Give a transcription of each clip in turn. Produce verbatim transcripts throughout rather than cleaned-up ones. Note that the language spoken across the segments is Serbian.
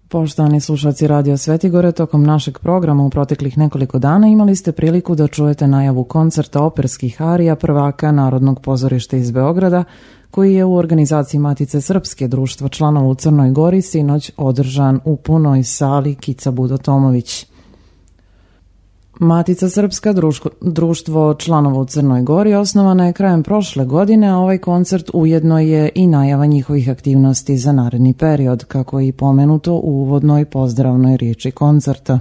Poštovani slušalci Radio Svetigore, tokom našeg programa u proteklih nekoliko dana imali ste priliku da čujete najavu koncerta operskih arija prvaka Narodnog pozorišta iz Beograda, koji je u organizaciji Matice Srpske društva članova u Crnoj Gori sinoć održan u punoj sali Kica Budo Tomović. Matica Srpska društvo, društvo članova u Crnoj Gori osnovana je krajem prošle godine, a ovaj koncert ujedno je i najava njihovih aktivnosti za naredni period, kako je i pomenuto u uvodnoj pozdravnoj riječi koncerta.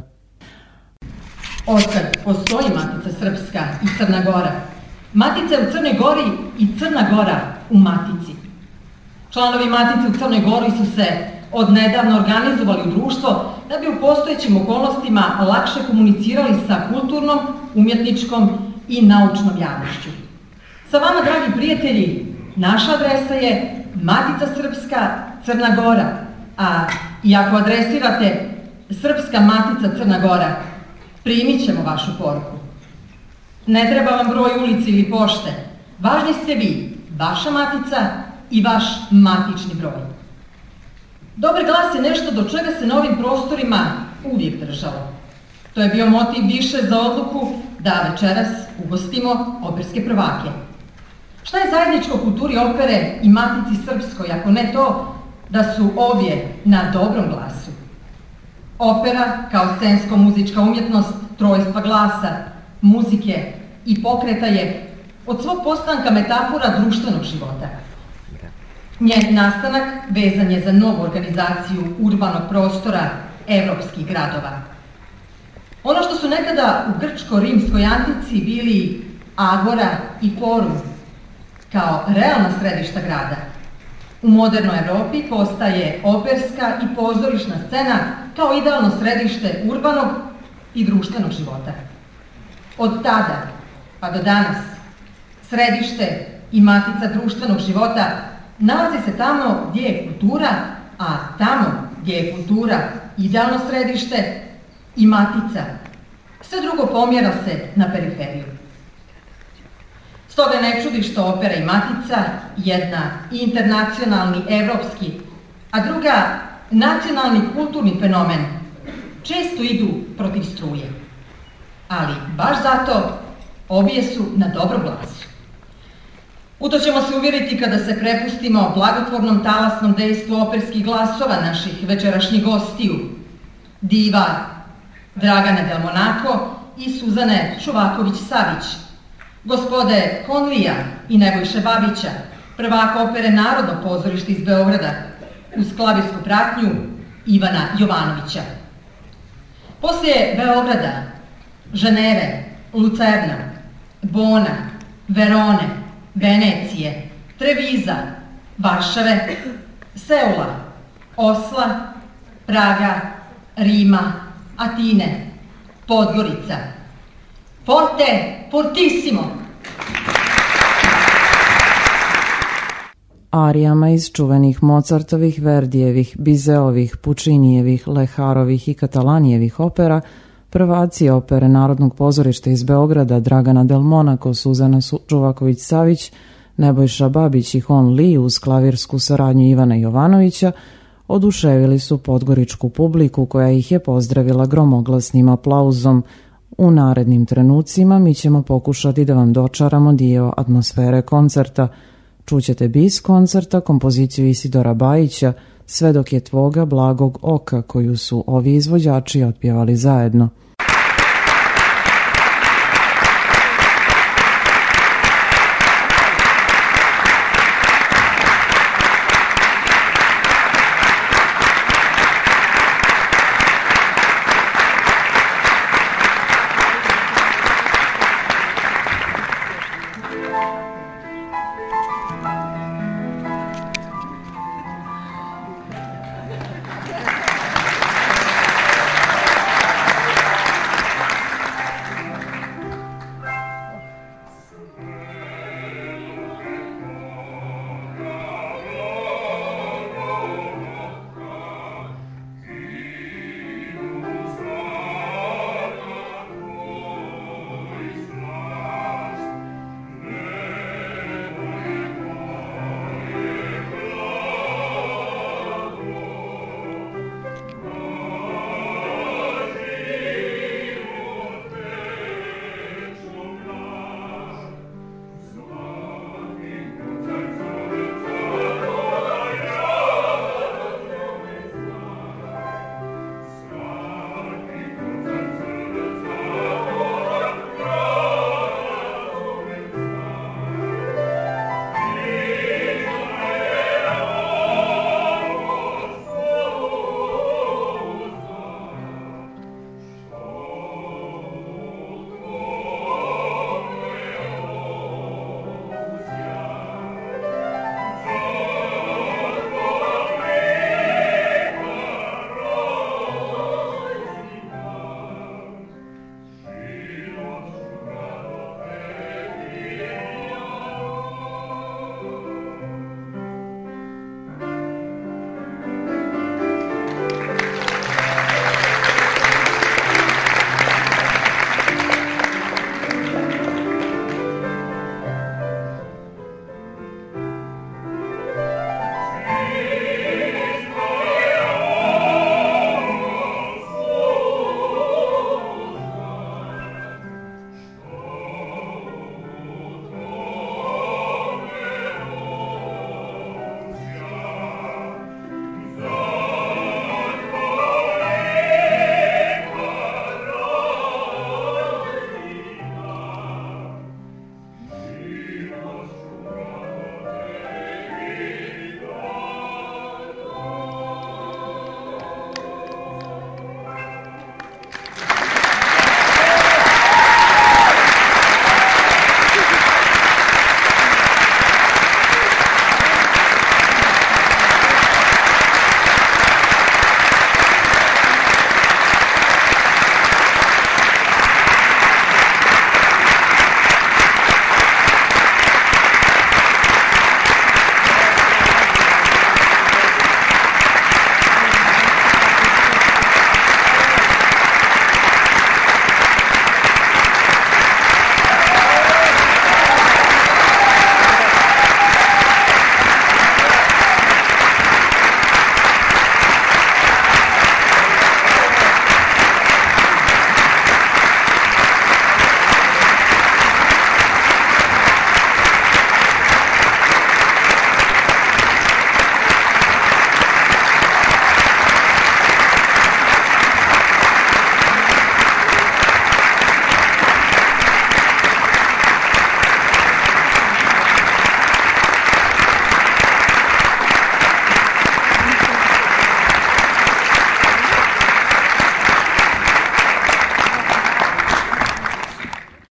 Otkad postoji Matica Srpska i Crna Gora, Matica je u Crnoj Gori i Crna Gora u Matici. Članovi Matice u Crnoj Gori su se odnedavno organizovali u društvo da bi u postojećim okolnostima lakše komunicirali sa kulturnom, umjetničkom i naučnom javnošću. Sa vama, dragi prijatelji, naša adresa je Matica Srpska Crna Gora, a i ako adresirate Srpska Matica Crna Gora, primit ćemo vašu poruku. Ne treba vam broj ulici ili pošte, važni ste vi, vaša matica i vaš matični broj. Dobar glas je nešto do čega se na ovim prostorima uvijek držalo. To je bio motiv više za odluku da večeras ugostimo operske prvake. Šta je zajedničko kulturi opere i Matici Srpskoj, ako ne to da su obje na dobrom glasu? Opera kao scensko-muzička umjetnost trojstva glasa, muzike i pokreta je od svog postanka metafora društvenog života. Njen nastanak vezan je za novu organizaciju urbanog prostora evropskih gradova. Ono što su nekada u grčko-rimskoj antici bili agora i forum kao realna središta grada, u modernoj Evropi postaje operska i pozorišna scena kao idealno središte urbanog i društvenog života. Od tada pa do danas središte i matica društvenog života nalazi se tamo gdje je kultura, a tamo gdje je kultura idealno središte i matica, sve drugo pomjera se na periferiju. Stoga ne čudi što opera i matica, jedna internacionalni, evropski, a druga nacionalni kulturni fenomen, često idu protiv struje. Ali baš zato obje su na dobrom glasu. U to ćemo se uvjeriti kada se prepustimo blagotvornom talasnom dejstvu operskih glasova naših večerašnjih gostiju, diva Dragane Del Monaco i Suzane Čuvaković-Savić, gospode Konlija i Nebojše Babića, prvaka opere Narodnog pozorišta iz Beograda, uz klavirsku pratnju Ivana Jovanovića. Poslije Beograda, Ženeve, Lucerna, Bona, Verone, Venecije, Treviza, Varšave, Seula, Osla, Praga, Rima, Atine, Podgorica. Forte, fortissimo! Arijama iz čuvenih Mozartovih, Verdijevih, Bizeovih, Pučinijevih, Leharovih i Katalanijevih opera prvaci opere Narodnog pozorišta iz Beograda Dragana Del Monaco, Suzana Čuvaković-Savić, Nebojša Babić i Hon Li uz klavirsku saradnju Ivana Jovanovića oduševili su podgoričku publiku koja ih je pozdravila gromoglasnim aplauzom. U narednim trenucima mi ćemo pokušati da vam dočaramo dio atmosfere koncerta. Čućete bis koncerta, kompoziciju Isidora Bajića, Sve dok je tvoga blagog oka, koju su ovi izvođači otpjevali zajedno.